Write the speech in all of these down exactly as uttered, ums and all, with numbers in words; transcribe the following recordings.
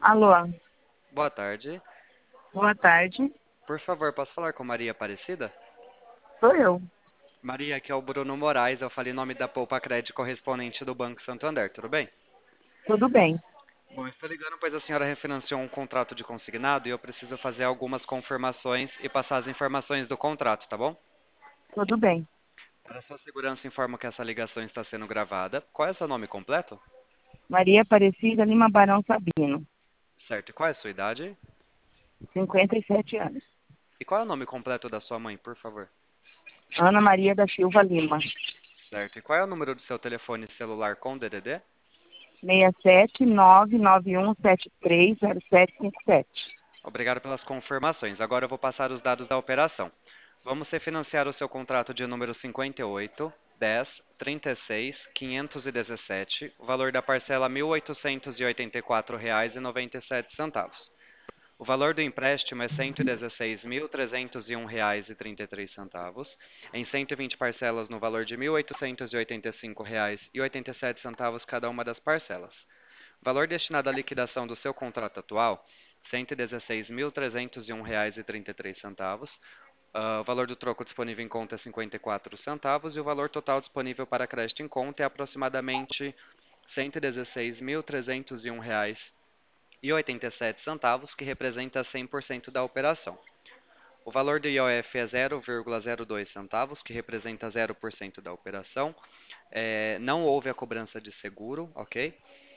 Alô, Boa tarde. boa tarde. Por favor, posso falar com Maria Aparecida? Sou eu. Maria, aqui é o Bruno Moraes. Eu falei em nome da Poupa Crédito correspondente do Banco Santander, tudo bem? Tudo bem? Bom, estou ligando pois a senhora refinanciou um contrato de consignado e eu preciso fazer algumas confirmações e passar as informações do contrato, tá bom? Tudo bem. Para sua segurança, informo que essa ligação está sendo gravada. Qual é o seu nome completo? Maria Aparecida Lima Barão Sabino, Certo. E qual é a sua idade? cinquenta e sete anos. E qual é o nome completo da sua mãe, por favor? Ana Maria da Silva Lima, Certo. E qual é o número do seu telefone celular com D D D? seis sete nove nove um sete três zero sete cinco sete. Obrigado pelas confirmações. Agora eu vou passar os dados da operação. Vamos refinanciar o seu contrato de número cinquenta e oito, dez, trinta e seis, quinhentos e dezessete, o valor da parcela mil oitocentos e oitenta e quatro reais e noventa e sete centavos. O valor do empréstimo é cento e dezesseis mil trezentos e um reais e trinta e três centavos, em cento e vinte parcelas no valor de mil oitocentos e oitenta e cinco reais e oitenta e sete centavos cada uma das parcelas. Valor destinado à liquidação do seu contrato atual, cento e dezesseis mil trezentos e um reais e trinta e três centavos. Uh, o valor do troco disponível em conta é cinquenta e quatro centavos e o valor total disponível para crédito em conta é aproximadamente cento e dezesseis mil trezentos e um reais e oitenta e sete centavos, que representa cem por cento da operação. O valor do I O F é zero vírgula zero dois centavos, que representa zero por cento da operação. É, não houve a cobrança de seguro, ok?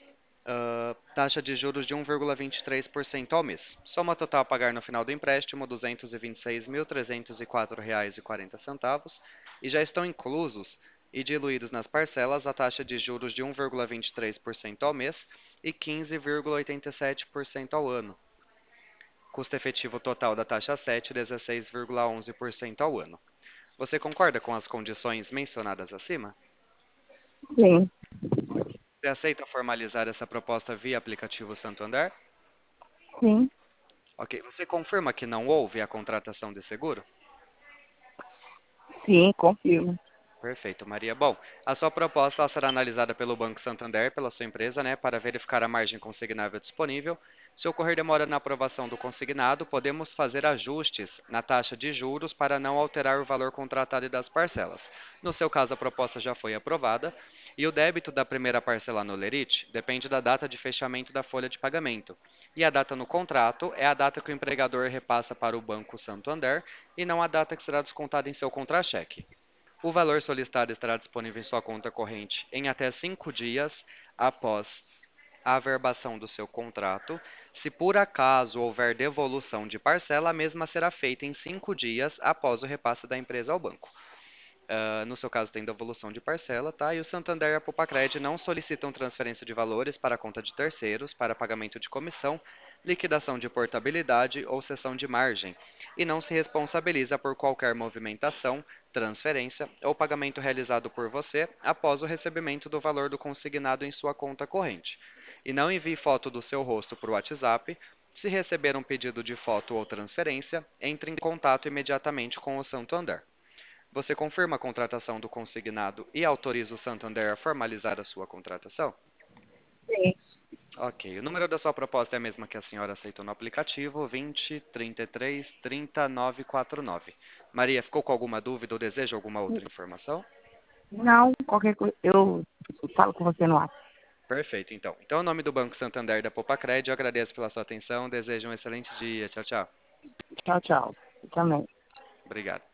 Uh, taxa de juros de um vírgula vinte e três por cento ao mês. Soma total a pagar no final do empréstimo, duzentos e vinte e seis mil trezentos e quatro reais e quarenta centavos, e já estão inclusos e diluídos nas parcelas a taxa de juros de um vírgula vinte e três por cento ao mês e quinze vírgula oitenta e sete por cento ao ano. Custo efetivo total da taxa sete, dezesseis vírgula onze por cento ao ano. Você concorda com as condições mencionadas acima? Sim, Você aceita formalizar essa proposta via aplicativo Santander? sim, Ok, você confirma que não houve a contratação de seguro? sim, confirmo. Perfeito, Maria. Bom, a sua proposta ela será analisada pelo Banco Santander, pela sua empresa, né, para verificar a margem consignável disponível. Se ocorrer demora na aprovação do consignado, podemos fazer ajustes na taxa de juros para não alterar o valor contratado e das parcelas. No seu caso, a proposta já foi aprovada e o débito da primeira parcela no Lerite depende da data de fechamento da folha de pagamento. E a data no contrato é a data que o empregador repassa para o Banco Santander e não a data que será descontada em seu contra-cheque. O valor solicitado estará disponível em sua conta corrente em até cinco dias após a averbação do seu contrato. Se por acaso houver devolução de parcela, a mesma será feita em cinco dias após o repasse da empresa ao banco. Uh, no seu caso, tem devolução de parcela, tá? E o Santander e a Popacred não solicitam transferência de valores para a conta de terceiros, para pagamento de comissão, liquidação de portabilidade ou cessão de margem, e não se responsabiliza por qualquer movimentação, transferência ou pagamento realizado por você após o recebimento do valor do consignado em sua conta corrente. E não envie foto do seu rosto por WhatsApp. Se receber um pedido de foto ou transferência, entre em contato imediatamente com o Santander. Você confirma a contratação do consignado e autoriza o Santander a formalizar a sua contratação? Sim. Ok. O número da sua proposta é a mesma que a senhora aceitou no aplicativo, vinte, trinta e três, trinta, nove quatro nove. Maria, ficou com alguma dúvida ou deseja alguma outra informação? Não, qualquer coisa, eu falo com você no ar. Perfeito, então. Então, em nome do Banco Santander e da Popacred, eu agradeço pela sua atenção, desejo um excelente dia. Tchau, tchau. Tchau, tchau. Eu também. Obrigado.